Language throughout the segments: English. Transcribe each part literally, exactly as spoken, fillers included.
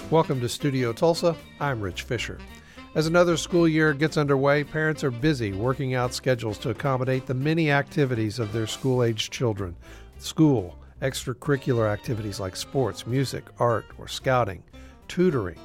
Welcome to Studio Tulsa. I'm Rich Fisher. As another school year gets underway, parents are busy working out schedules to accommodate the many activities of their school-aged children. School, extracurricular activities like sports, music, art, or scouting, tutoring,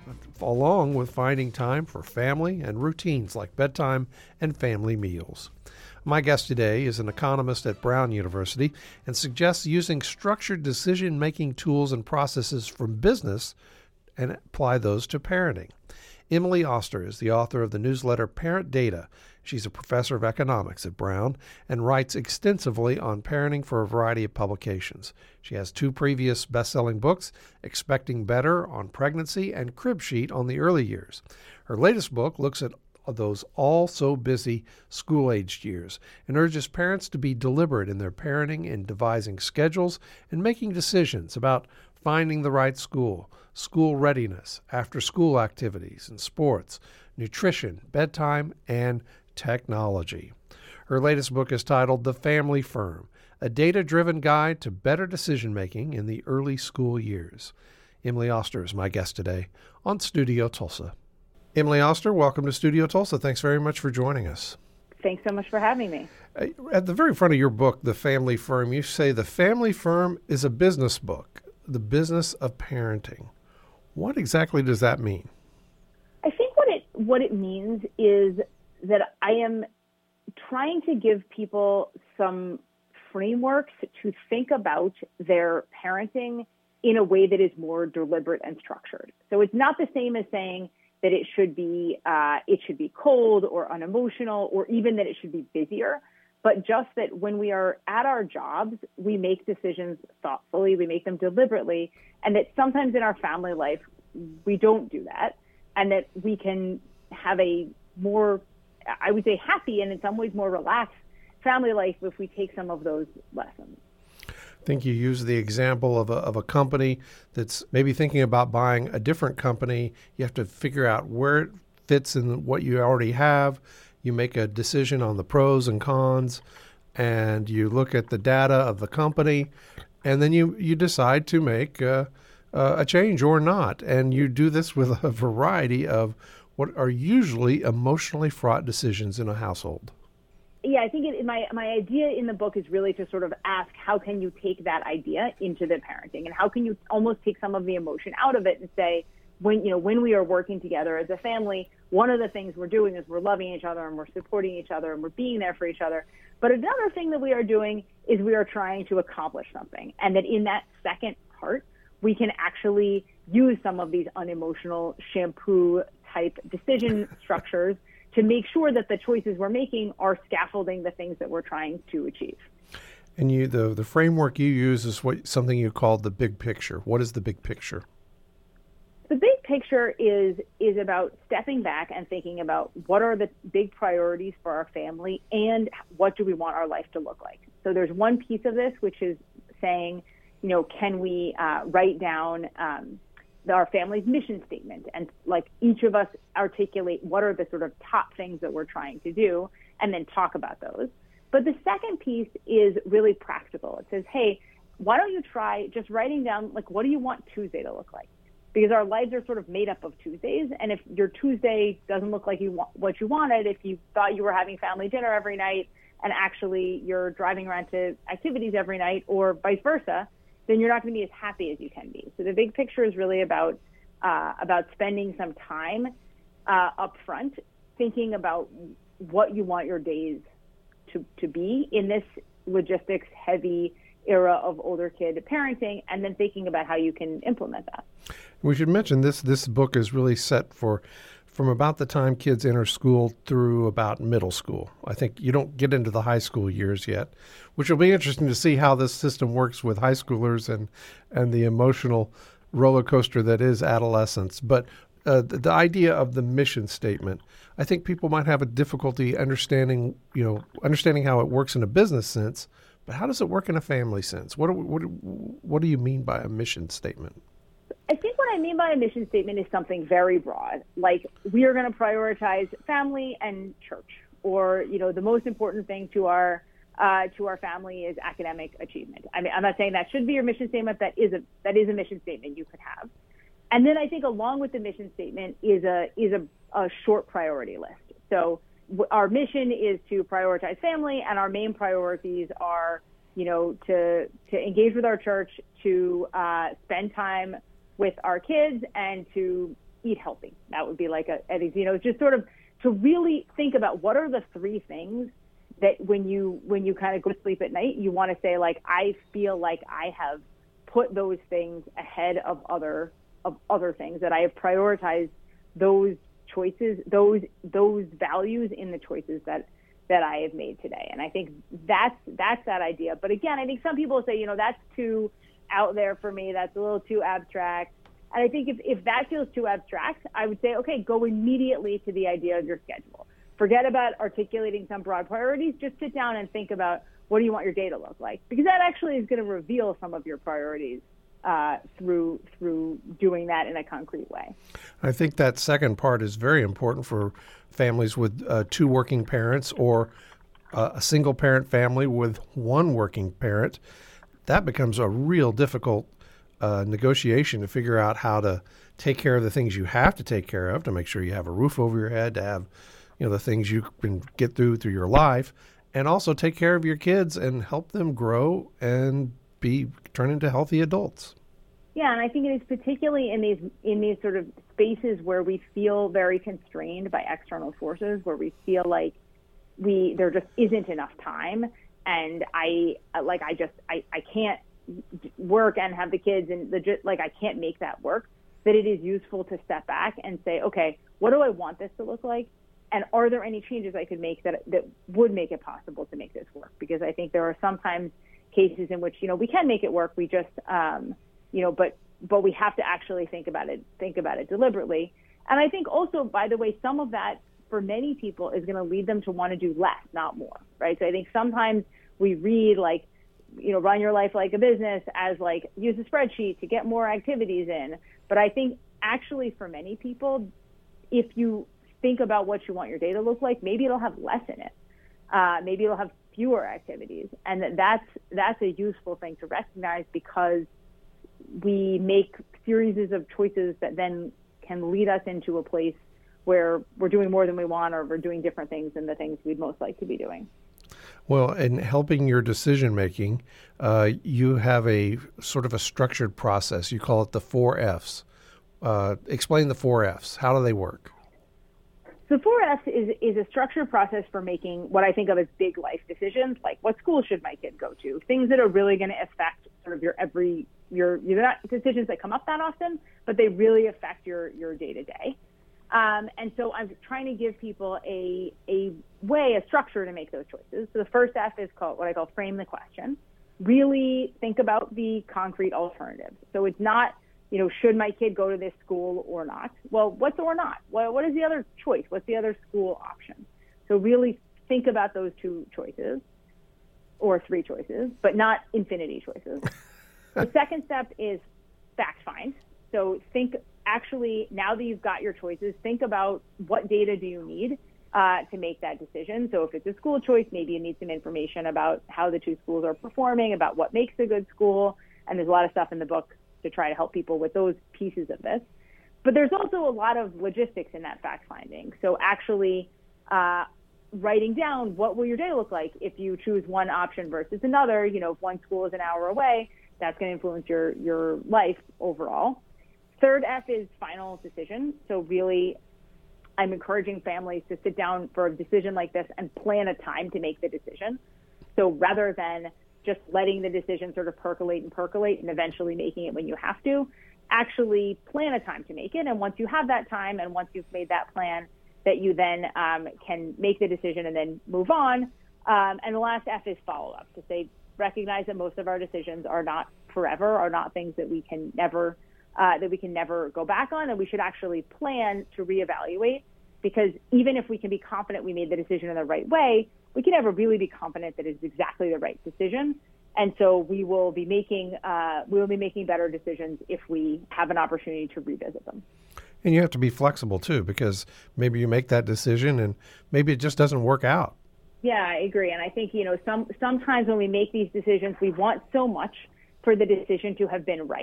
along with finding time for family and routines like bedtime and family meals. My guest today is an economist at Brown University and suggests using structured decision-making tools and processes from business and apply those to parenting. Emily Oster is the author of the newsletter Parent Data. She's a professor of economics at Brown and writes extensively on parenting for a variety of publications. She has two previous best-selling books, Expecting Better on Pregnancy and Crib Sheet on the Early Years. Her latest book looks at those all-so-busy school-aged years and urges parents to be deliberate in their parenting and devising schedules and making decisions about finding the right school, school readiness, after-school activities and sports, nutrition, bedtime, and technology. Her latest book is titled The Family Firm, a data-driven guide to better decision-making in the early school years. Emily Oster is my guest today on Studio Tulsa. Emily Oster, welcome to Studio Tulsa. Thanks very much for joining us. Thanks so much for having me. At the very front of your book, The Family Firm, you say the family firm is a business book, the business of parenting. What exactly does that mean? I think what it what it means is that I am trying to give people some frameworks to think about their parenting in a way that is more deliberate and structured. So it's not the same as saying that it should be uh, it should be cold or unemotional, or even that it should be busier, but just that when we are at our jobs, we make decisions thoughtfully, we make them deliberately, and that sometimes in our family life, we don't do that, and that we can have a more, I would say, happy and in some ways more relaxed family life if we take some of those lessons. I think you use the example of a, of a company that's maybe thinking about buying a different company. You have to figure out where it fits in what you already have. You make a decision on the pros and cons, and you look at the data of the company, and then you, you decide to make uh, uh, a change or not. And you do this with a variety of what are usually emotionally fraught decisions in a household. Yeah, I think it, my my idea in the book is really to sort of ask, how can you take that idea into the parenting, and how can you almost take some of the emotion out of it and say, when you know when we are working together as a family, one of the things we're doing is we're loving each other and we're supporting each other and we're being there for each other. But another thing that we are doing is we are trying to accomplish something, and that in that second part, we can actually use some of these unemotional shampoo type decision structures to make sure that the choices we're making are scaffolding the things that we're trying to achieve. And you, the the framework you use is what something you call the big picture. What is the big picture? The big picture is is about stepping back and thinking about what are the big priorities for our family and what do we want our life to look like. So there's one piece of this, which is saying, you know, can we uh, write down um, our family's mission statement, and like each of us articulate what are the sort of top things that we're trying to do, and then talk about those. But the second piece is really practical. It says, hey, why don't you try just writing down, like, what do you want Tuesday to look like? Because our lives are sort of made up of Tuesdays, and if your Tuesday doesn't look like you want what you wanted, if you thought you were having family dinner every night and actually you're driving around to activities every night, or vice versa, then you're not going to be as happy as you can be. So the big picture is really about uh, about spending some time uh, up front, thinking about what you want your days to, to be in this logistics-heavy era of older kid parenting, and then thinking about how you can implement that. We should mention this this book is really set for from about the time kids enter school through about middle school. I think you don't get into the high school years yet, which will be interesting to see how this system works with high schoolers and, and the emotional roller coaster that is adolescence. But uh, the, the idea of the mission statement, I think people might have a difficulty understanding, you know, understanding how it works in a business sense, but how does it work in a family sense? What do, what, what do you mean by a mission statement? I think what I mean by a mission statement is something very broad, like we are going to prioritize family and church, or, you know, the most important thing to our uh, to our family is academic achievement. I mean, I'm not saying that should be your mission statement. That is a that is a mission statement you could have. And then I think along with the mission statement is a is a, a short priority list. So w- our mission is to prioritize family, and our main priorities are, you know, to to engage with our church, to uh, spend time with our kids, and to eat healthy. That would be like a, a you know, just sort of to really think about what are the three things that when you when you kind of go to sleep at night, you want to say, like, I feel like I have put those things ahead of other of other things, that I have prioritized those choices, those those values in the choices that that I have made today. And I think that's that's that idea. But again, I think some people say, you know, that's too out there for me. That's a little too abstract. And I think if, if that feels too abstract, I would say, okay, go immediately to the idea of your schedule. Forget about articulating some broad priorities. Just sit down and think about, what do you want your day to look like? Because that actually is going to reveal some of your priorities uh, through through doing that in a concrete way. I think that second part is very important for families with uh, two working parents, or uh, a single parent family with one working parent. That becomes a real difficult uh, negotiation to figure out how to take care of the things you have to take care of, to make sure you have a roof over your head, to have, you know, the things you can get through through your life, and also take care of your kids and help them grow and be turn into healthy adults. Yeah, and I think it is particularly in these in these sort of spaces where we feel very constrained by external forces, where we feel like we there just isn't enough time, and I like I just I, I can't work and have the kids, and legit like I can't make that work. That it is useful to step back and say, okay, what do I want this to look like? And are there any changes I could make that that would make it possible to make this work? Because I think there are sometimes cases in which, you know, we can make it work. We just, um, you know, but but we have to actually think about it, think about it deliberately. And I think also, by the way, some of that for many people is going to lead them to want to do less, not more, right? So I think sometimes we read like, you know, run your life like a business as like use a spreadsheet to get more activities in. But I think actually for many people, if you think about what you want your day to look like, maybe it'll have less in it. Uh, maybe it'll have fewer activities. And that that's, that's a useful thing to recognize, because we make series of choices that then can lead us into a place where we're doing more than we want, or we're doing different things than the things we'd most like to be doing. Well, in helping your decision making, uh, you have a sort of a structured process. You call it the four F's. Uh, explain the four F's. How do they work? So four F's is, is a structured process for making what I think of as big life decisions, like what school should my kid go to? Things that are really going to affect sort of your every, your, you're not decisions that come up that often, but they really affect your, your day-to-day. Um, and so I'm trying to give people a, a way, a structure to make those choices. So the first F is called what I call frame the question. Really think about the concrete alternatives. So it's not, you know, should my kid go to this school or not? Well, what's or not? What, what is the other choice? What's the other school option? So really think about those two choices, or three choices, but not infinity choices. The second step is fact find. So think, actually, now that you've got your choices, think about what data do you need uh, to make that decision. So if it's a school choice, maybe you need some information about how the two schools are performing, about what makes a good school. And there's a lot of stuff in the book to try to help people with those pieces of this. But there's also a lot of logistics in that fact finding. So actually uh, writing down what will your day look like if you choose one option versus another. You know, if one school is an hour away, that's going to influence your, your life overall. Third F is final decision. So really, I'm encouraging families to sit down for a decision like this and plan a time to make the decision. So rather than just letting the decision sort of percolate and percolate and eventually making it when you have to, actually plan a time to make it. And once you have that time, and once you've made that plan, that you then um, can make the decision and then move on. Um, and the last F is follow-up, to say, recognize that most of our decisions are not forever, are not things that we can never Uh, that we can never go back on, and we should actually plan to reevaluate, because even if we can be confident we made the decision in the right way, we can never really be confident that it's exactly the right decision. And so we will be making uh, we will be making better decisions if we have an opportunity to revisit them. And you have to be flexible too, because maybe you make that decision and maybe it just doesn't work out. Yeah, I agree. And I think, you know, some sometimes when we make these decisions, we want so much for the decision to have been right,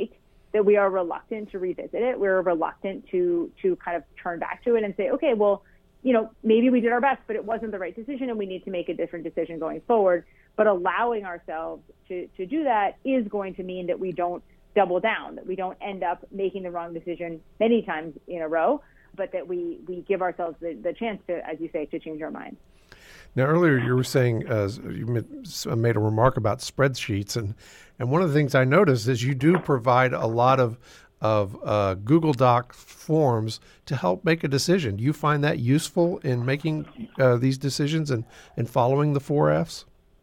that we are reluctant to revisit it. We're reluctant to to kind of turn back to it and say, okay, well, you know, maybe we did our best, but it wasn't the right decision and we need to make a different decision going forward. But allowing ourselves to, to do that is going to mean that we don't double down, that we don't end up making the wrong decision many times in a row, but that we, we give ourselves the, the chance to, as you say, to change our mind. Now, earlier you were saying, uh, you made a remark about spreadsheets, and, and one of the things I noticed is you do provide a lot of of uh, Google Doc forms to help make a decision. Do you find that useful in making uh, these decisions and, and following the four F's?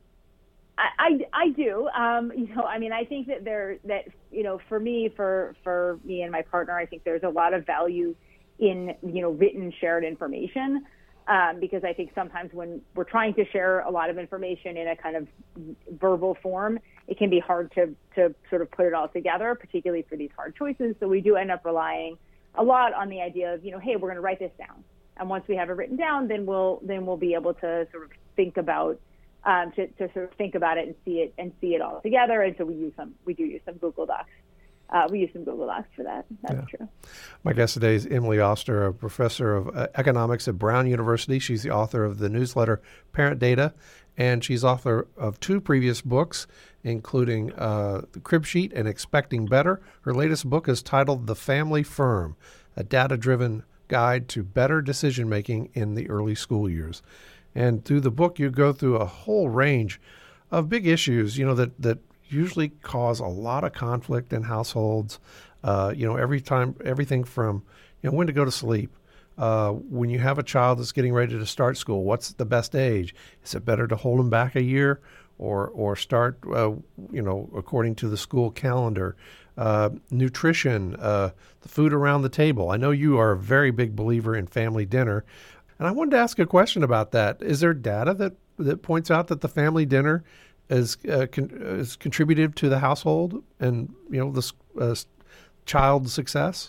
I, I, I do. Um, you know, I mean, I think that there, that, you know, for me, for, for me and my partner, I think there's a lot of value in, you know, written shared information. Um, because I think sometimes when we're trying to share a lot of information in a kind of verbal form, it can be hard to, to sort of put it all together, particularly for these hard choices. So we do end up relying a lot on the idea of, you know, hey, we're going to write this down. And once we have it written down, then we'll then we'll be able to sort of think about um, to, to sort of think about it and see it and see it all together. And so we use some we do use some Google Docs. Uh, we use some Google Docs for that. That's yeah. true. My guest today is Emily Oster, a professor of uh, economics at Brown University. She's the author of the newsletter Parent Data, and she's author of two previous books, including uh, The Crib Sheet and Expecting Better. Her latest book is titled The Family Firm, a data-driven guide to better decision-making in the early school years. And through the book, you go through a whole range of big issues, you know, that, that usually cause a lot of conflict in households. Uh, you know, every time, everything from, you know, when to go to sleep. Uh, when you have a child that's getting ready to start school, what's the best age? Is it better to hold them back a year or or start, uh, you know, according to the school calendar? Uh, nutrition, uh, the food around the table. I know you are a very big believer in family dinner. And I wanted to ask a question about that. Is there data that, that points out that the family dinner is uh, con- is contributive to the household and, you know, the uh, child's success?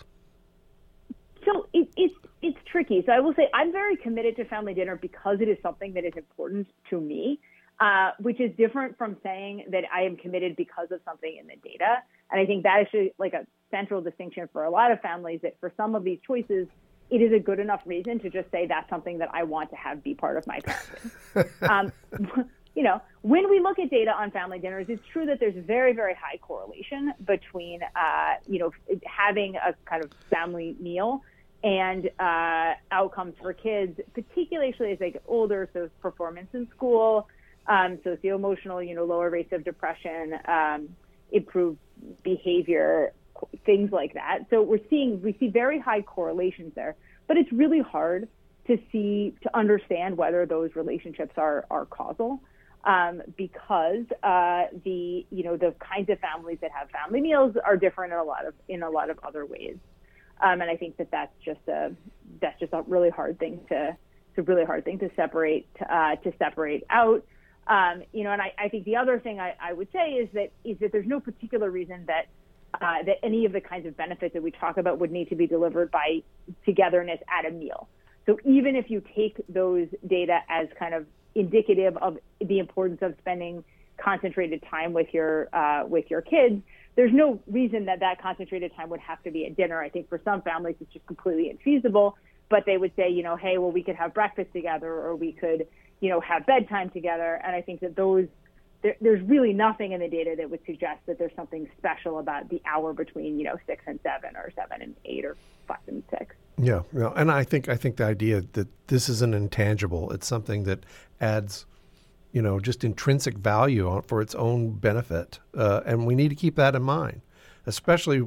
So it, it's it's tricky. So I will say I'm very committed to family dinner because it is something that is important to me, uh, which is different from saying that I am committed because of something in the data. And I think that is actually like a central distinction for a lot of families, that for some of these choices, it is a good enough reason to just say that's something that I want to have be part of my parenting. um, You know, when we look at data on family dinners, it's true that there's very, very high correlation between, uh, you know, having a kind of family meal and uh, outcomes for kids, particularly as they get older. So performance in school, um, socio-emotional, you know, lower rates of depression, um, improved behavior, things like that. So we're seeing, we see very high correlations there, but it's really hard to see, to understand whether those relationships are, are causal. Um, because uh, the you know the kinds of families that have family meals are different in a lot of in a lot of other ways, um, and I think that that's just a that's just a really hard thing to it's a really hard thing to separate uh, to separate out. Um, you know, and I, I think the other thing I, I would say is that is that there's no particular reason that uh, that any of the kinds of benefits that we talk about would need to be delivered by togetherness at a meal. So even if you take those data as kind of indicative of the importance of spending concentrated time with your uh, with your kids, there's no reason that that concentrated time would have to be at dinner. I think for some families it's just completely infeasible, but they would say, you know, hey, well, we could have breakfast together, or we could, you know, have bedtime together. And I think that those there, there's really nothing in the data that would suggest that there's something special about the hour between, you know, six and seven, or seven and eight, or five and six. Yeah, yeah, and I think I think the idea that this is an intangible, it's something that adds, you know, just intrinsic value on, for its own benefit, uh, and we need to keep that in mind, especially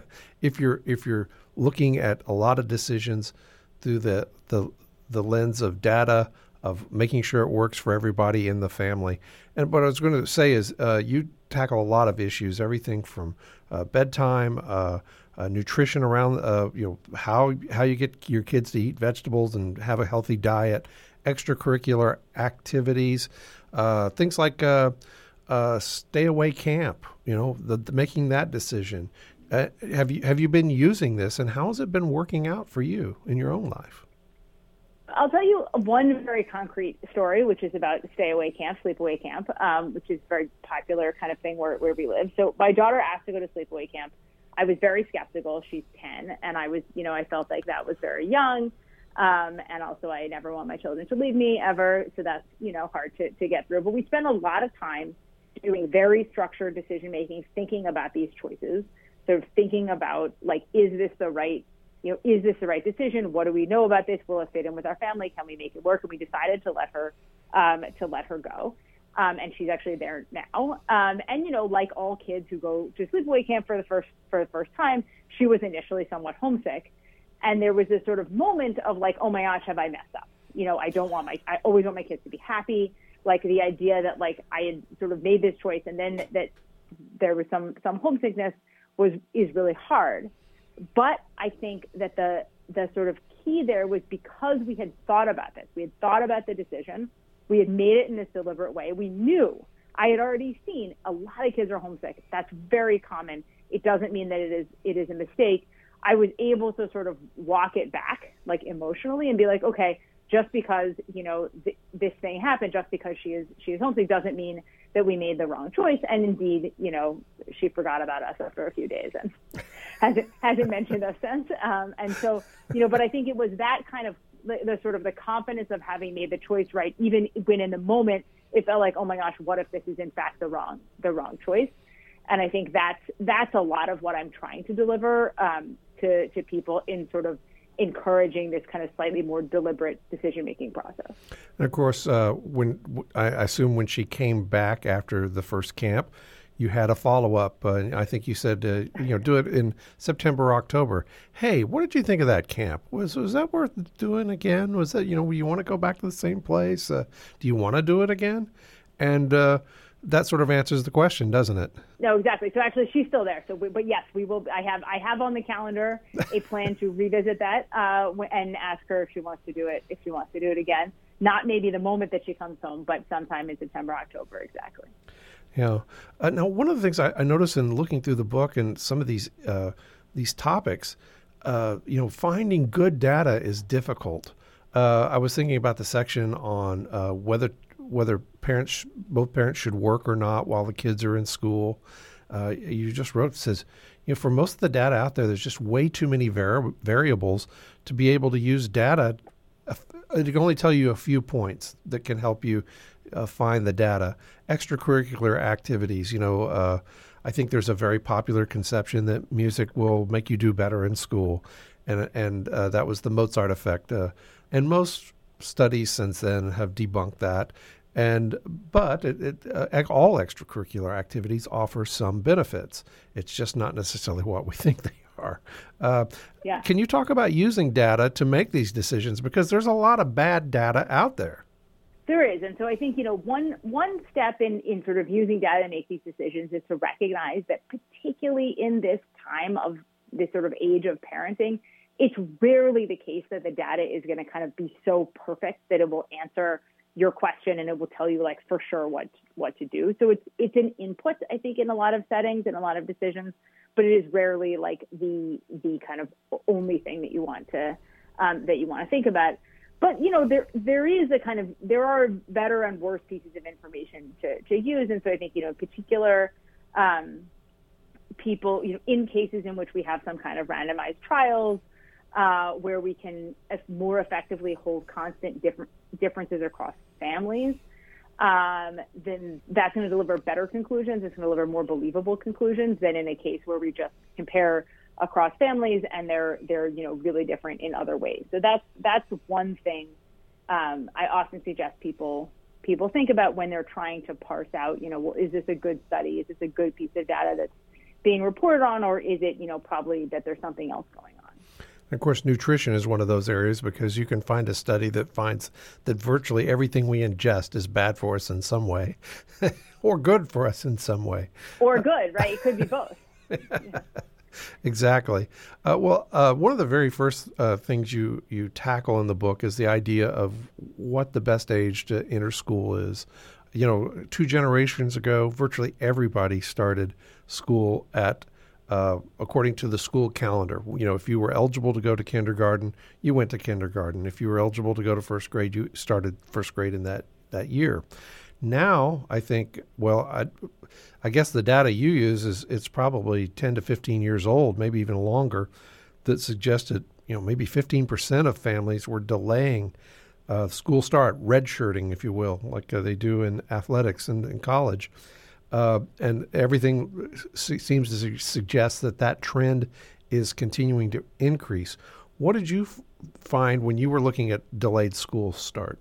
if you're if you're looking at a lot of decisions through the the the lens of data, of making sure it works for everybody in the family. And what I was going to say is, uh, you tackle a lot of issues, everything from uh, bedtime. Uh, Uh, nutrition around, uh, you know, how how you get your kids to eat vegetables and have a healthy diet, extracurricular activities, uh, things like uh, uh, stay away camp. You know, the, the making that decision. Uh, have you have you been using this, and how has it been working out for you in your own life? I'll tell you one very concrete story, which is about stay away camp, sleep away camp, um, which is a very popular kind of thing where where we live. So my daughter asked to go to sleep away camp I was very skeptical. She's ten, and I was, you know, I felt like that was very young. Um, and also, I never want my children to leave me ever. So that's, you know, hard to, to get through. But we spent a lot of time doing very structured decision making, thinking about these choices, sort of thinking about, like, is this the right, you know, is this the right decision? What do we know about this? Will it fit in with our family? Can we make it work? And we decided to let her, um, to let her go. Um, and she's actually there now. Um, and, you know, like all kids who go to sleepaway camp for the first, for the first time, she was initially somewhat homesick. And there was this sort of moment of like, oh my gosh, have I messed up? You know, I don't want my, I always want my kids to be happy. Like the idea that like I had sort of made this choice and then that there was some, some homesickness was, is really hard. But I think that the, the sort of key there was because we had thought about this, we had thought about the decision, we had made it in this deliberate way. We knew, I had already seen a lot of kids are homesick. That's very common. It doesn't mean that it is, it is a mistake. I was able to sort of walk it back, like emotionally, and be like, okay, just because, you know, th- this thing happened, just because she is she is homesick doesn't mean that we made the wrong choice. And indeed, you know, she forgot about us after a few days and hasn't hasn't mentioned us since. Um, and so, you know, but I think it was that kind of the, the sort of the confidence of having made the choice right, even when in the moment it felt like, oh my gosh, what if this is in fact the wrong the wrong choice? And I think that's that's a lot of what I'm trying to deliver. Um, to, to people in sort of encouraging this kind of slightly more deliberate decision-making process. And of course, uh, when I assume when she came back after the first camp, you had a follow-up. Uh, I think you said, uh, you know, do it in September, October. Hey, what did you think of that camp? Was was that worth doing again? Was that, you know, you want to go back to the same place? Uh, do you want to do it again? And uh, that sort of answers the question, doesn't it? No, exactly. So actually, she's still there. So, we, but yes, we will. I have, I have on the calendar a plan to revisit that uh, and ask her if she wants to do it. If she wants to do it again, not maybe the moment that she comes home, but sometime in September, October, exactly. Yeah. Uh, now, one of the things I, I noticed in looking through the book and some of these uh, these topics, uh, you know, finding good data is difficult. Uh, I was thinking about the section on uh, whether. whether parents, both parents should work or not while the kids are in school. Uh, you just wrote, it says, you know, for most of the data out there, there's just way too many vari- variables to be able to use data. It can only tell you a few points that can help you uh, find the data. Extracurricular activities, you know, uh, I think there's a very popular conception that music will make you do better in school. And, and uh, that was the Mozart effect. Uh, and most studies since then have debunked that, and but it, it, uh, all extracurricular activities offer some benefits. It's just not necessarily what we think they are. Uh, yeah. Can you talk about using data to make these decisions? Because there's a lot of bad data out there. There is, and so I think, you know, one one step in in sort of using data to make these decisions is to recognize that, particularly in this time of this sort of age of parenting, it's rarely the case that the data is going to kind of be so perfect that it will answer your question and it will tell you like for sure what what to do. So it's it's an input, I think, in a lot of settings and a lot of decisions, but it is rarely like the the kind of only thing that you want to um, that you want to think about. But you know, there there is a kind of there are better and worse pieces of information to to use, and so I think, you know, in particular, um, people, you know, in cases in which we have some kind of randomized trials. Uh, where we can more effectively hold constant different differences across families, um, then that's going to deliver better conclusions. It's going to deliver more believable conclusions than in a case where we just compare across families and they're they're you know really different in other ways. So that's that's one thing um, I often suggest people people think about when they're trying to parse out, you know, well, is this a good study? Is this a good piece of data that's being reported on, or is it, you know, probably that there's something else going on? Of course, nutrition is one of those areas because you can find a study that finds that virtually everything we ingest is bad for us in some way or good for us in some way. Or good, right? It could be both. Yeah. Exactly. Uh, well, uh, one of the very first uh, things you, you tackle in the book is the idea of what the best age to enter school is. You know, two generations ago, virtually everybody started school at Uh, according to the school calendar. You know, if you were eligible to go to kindergarten, you went to kindergarten. If you were eligible to go to first grade, you started first grade in that, that year. Now, I think, well, I, I guess the data you use is it's probably ten to fifteen years old, maybe even longer, that suggested, you know, maybe fifteen percent of families were delaying uh, school start, redshirting, if you will, like uh, they do in athletics and in college. Uh, and everything se- seems to su- suggest that that trend is continuing to increase. What did you f- find when you were looking at delayed school start?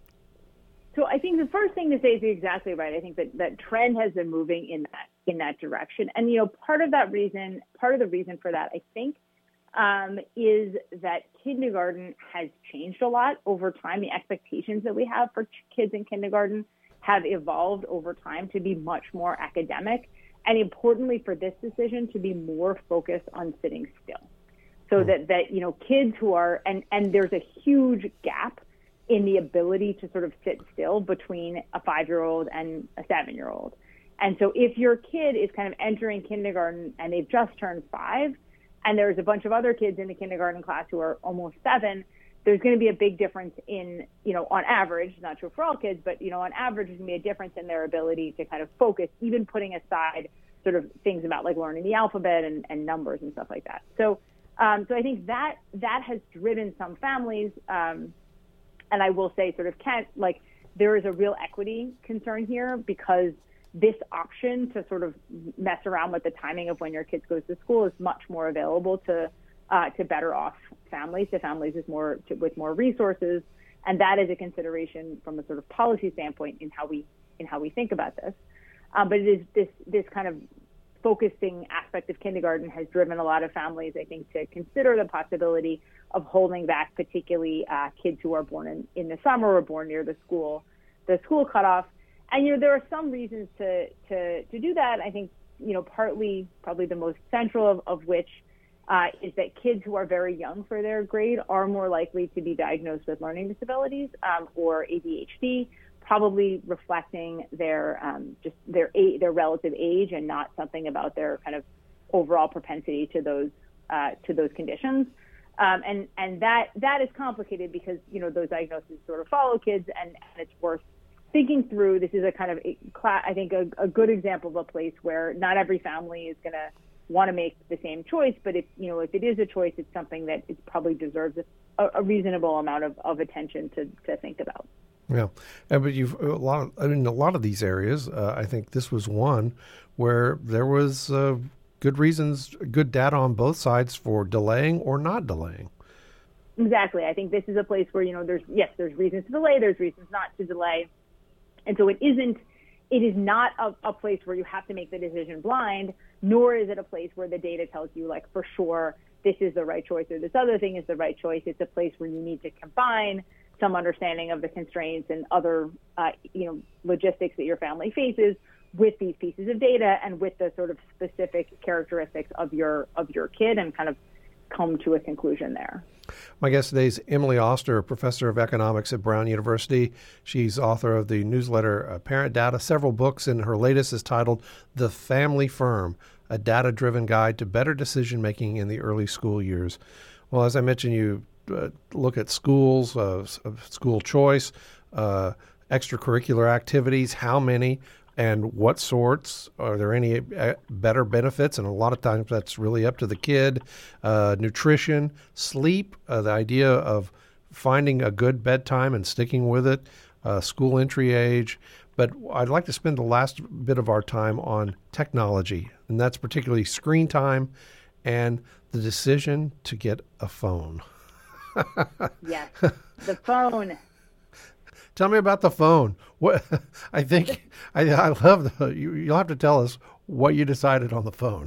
So I think the first thing to say is exactly right. I think that that trend has been moving in that in that direction. And, you know, part of that reason, part of the reason for that, I think, um, is that kindergarten has changed a lot over time. The expectations that we have for kids in kindergarten have evolved over time to be much more academic, and importantly for this decision, to be more focused on sitting still. So mm. that, that, you know, kids who are, and, and there's a huge gap in the ability to sort of sit still between a five-year-old and a seven-year-old. And so if your kid is kind of entering kindergarten and they've just turned five, and there's a bunch of other kids in the kindergarten class who are almost seven, there's going to be a big difference in, you know, on average, not true for all kids, but, you know, on average, there's going to be a difference in their ability to kind of focus, even putting aside sort of things about like learning the alphabet and, and numbers and stuff like that. So, um, so I think that that has driven some families, um, and I will say sort of can't, like, there is a real equity concern here, because this option to sort of mess around with the timing of when your kids goes to school is much more available to uh, to better off families, to families with more to, with more resources, and that is a consideration from a sort of policy standpoint in how we in how we think about this. Um, but it is this this kind of focusing aspect of kindergarten has driven a lot of families, I think, to consider the possibility of holding back, particularly uh, kids who are born in, in the summer or born near the school the school cutoff. And, you know, there are some reasons to, to, to do that. I think, you know, partly, probably the most central of, of which uh, is that kids who are very young for their grade are more likely to be diagnosed with learning disabilities um, or A D H D, probably reflecting their um, just their their relative age and not something about their kind of overall propensity to those uh, to those conditions. Um, and and that that is complicated because, you know, those diagnoses sort of follow kids, and, and it's worth thinking through. This is a kind of, a, I think, a, a good example of a place where not every family is going to want to make the same choice, but if, you know, if it is a choice, it's something that it probably deserves a, a reasonable amount of, of attention to, to think about. Yeah, and but you've a lot of, I mean, a lot of these areas. Uh, I think this was one where there was uh, good reasons, good data on both sides for delaying or not delaying. Exactly. I think this is a place where, you know, there's yes, there's reasons to delay, there's reasons not to delay. And so it isn't, it is not a, a place where you have to make the decision blind, nor is it a place where the data tells you, like, for sure, this is the right choice or this other thing is the right choice. It's a place where you need to combine some understanding of the constraints and other, uh, you know, logistics that your family faces with these pieces of data and with the sort of specific characteristics of your of your kid, and kind of come to a conclusion there. My guest today is Emily Oster, professor of economics at Brown University. She's author of the newsletter uh, Parent Data, several books, and her latest is titled The Family Firm, a data-driven guide to better decision-making in the early school years. Well, as I mentioned, you uh, look at schools, uh, school choice, uh, extracurricular activities, how many, and what sorts. Are there any better benefits? And a lot of times that's really up to the kid. Uh, nutrition, sleep, uh, the idea of finding a good bedtime and sticking with it, uh, school entry age. But I'd like to spend the last bit of our time on technology, and that's particularly screen time and the decision to get a phone. Yes, the phone. Tell me about the phone. What I think I, I love the. You, you'll have to tell us what you decided on the phone.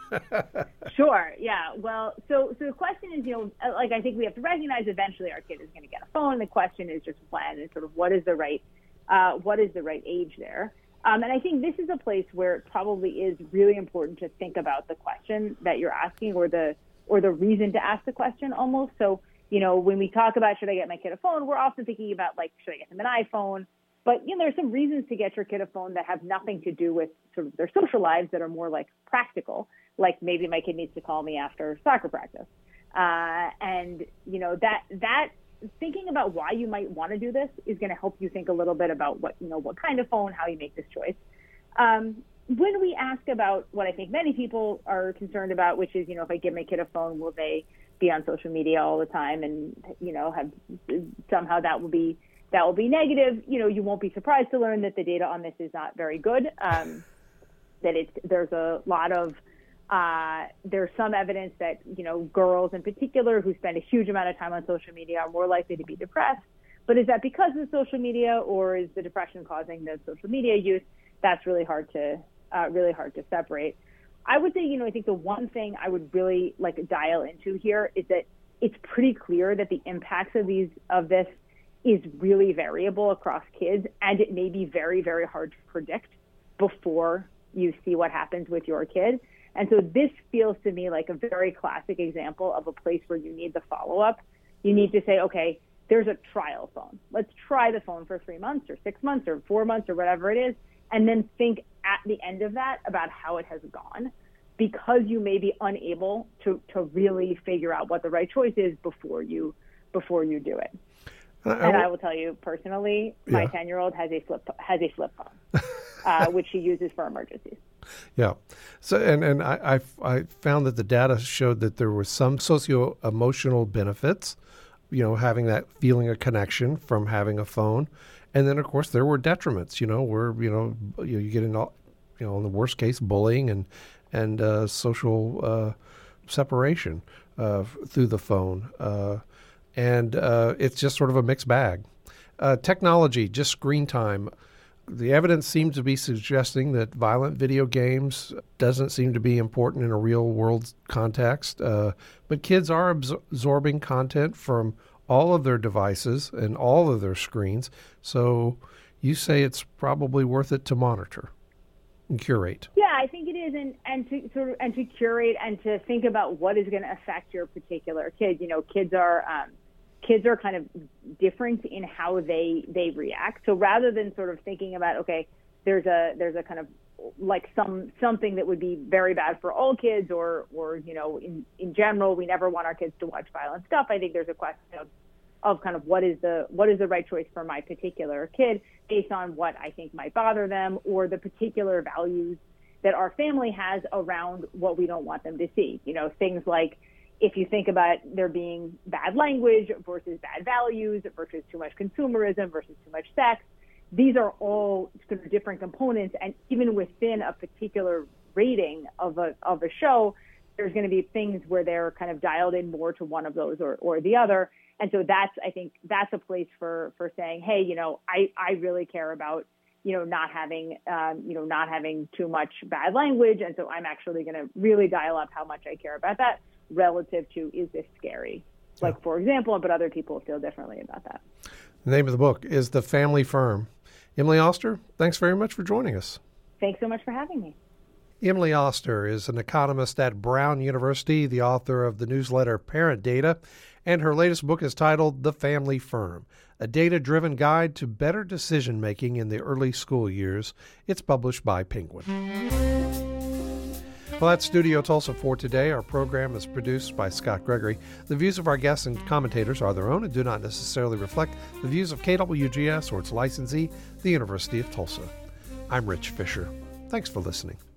Sure. Yeah. Well, so so the question is, you know, like, I think we have to recognize eventually our kid is going to get a phone. The question is just when, and sort of what is the right uh, what is the right age there. Um, and I think this is a place where it probably is really important to think about the question that you're asking, or the or the reason to ask the question almost. So, you know, when we talk about should I get my kid a phone, we're often thinking about, like, should I get them an iPhone? But, you know, there's some reasons to get your kid a phone that have nothing to do with sort of their social lives, that are more like practical, like maybe my kid needs to call me after soccer practice. Uh, and, you know, that that thinking about why you might want to do this is going to help you think a little bit about what, you know, what kind of phone, how you make this choice. Um, when we ask about what I think many people are concerned about, which is, you know, if I give my kid a phone, will they be on social media all the time? And, you know, have somehow that will be, that will be negative. You know, you won't be surprised to learn that the data on this is not very good. Um, that it's, there's a lot of, uh, there's some evidence that, you know, girls in particular who spend a huge amount of time on social media are more likely to be depressed. But is that because of social media, or is the depression causing the social media use? That's really hard to, uh, really hard to separate. I would say, you know, I think the one thing I would really like dial into here is that it's pretty clear that the impacts of these, of this is really variable across kids, and it may be very, very hard to predict before you see what happens with your kid. And so this feels to me like a very classic example of a place where you need the follow-up. You need to say, okay, there's a trial phone. Let's try the phone for three months or six months or four months or whatever it is, and then think at the end of that about how it has gone, because you may be unable to, to really figure out what the right choice is before you before you do it. Uh, and I will tell you personally, my ten-year-old has a flip has a flip phone, uh, which she uses for emergencies. Yeah. So, and, and I, I, I found that the data showed that there were some socio-emotional benefits, you know, having that feeling of connection from having a phone. And then, of course, there were detriments, you know, where, you know, you, you get into, you know, in the worst case, bullying and, and uh, social uh, separation uh, through the phone. Uh, and uh, it's just sort of a mixed bag. Uh, technology, just screen time. The evidence seems to be suggesting that violent video games doesn't seem to be important in a real-world context. Uh, but kids are absor- absorbing content from all of their devices and all of their screens. So you say it's probably worth it to monitor and curate. Yeah, I think it is, and, and to sort of and to curate and to think about what is going to affect your particular kid. You know, kids are um, kids are kind of different in how they they react. So rather than sort of thinking about, okay, there's a there's a kind of like some something that would be very bad for all kids, or or you know, in in general, we never want our kids to watch violent stuff. I think there's a question of of kind of what is the what is the right choice for my particular kid based on what I think might bother them, or the particular values that our family has around what we don't want them to see. You know, things like, if you think about there being bad language versus bad values versus too much consumerism versus too much sex, these are all sort of different components. And even within a particular rating of a of a show, there's going to be things where they're kind of dialed in more to one of those or, or the other. And so that's, I think that's a place for, for saying, hey, you know, I, I really care about, you know, not having, um, you know, not having too much bad language. And so I'm actually going to really dial up how much I care about that relative to, is this scary? Like, yeah. For example, but other people feel differently about that. The name of the book is The Family Firm. Emily Oster, thanks very much for joining us. Thanks so much for having me. Emily Oster is an economist at Brown University, the author of the newsletter Parent Data, and her latest book is titled The Family Firm, a data-driven guide to better decision-making in the early school years. It's published by Penguin. Well, that's Studio Tulsa for today. Our program is produced by Scott Gregory. The views of our guests and commentators are their own and do not necessarily reflect the views of K W G S or its licensee, the University of Tulsa. I'm Rich Fisher. Thanks for listening.